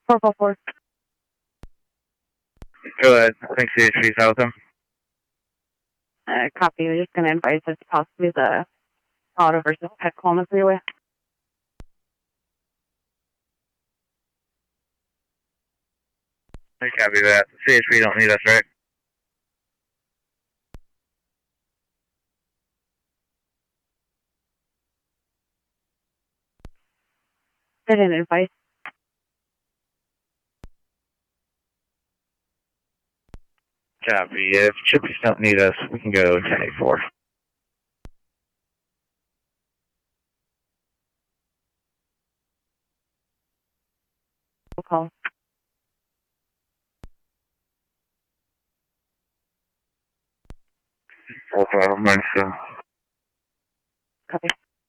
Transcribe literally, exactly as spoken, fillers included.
four four four. Go ahead. I think C H P's out with him. Uh, copy. We're just going to advise us possibly the auto versus Petco on the freeway. I copy that. C H P don't need us, right? Did an advice. Copy. If Chippies don't need us, we can go ten eighty-four. We'll call. four five, I'm ready, so. Copy.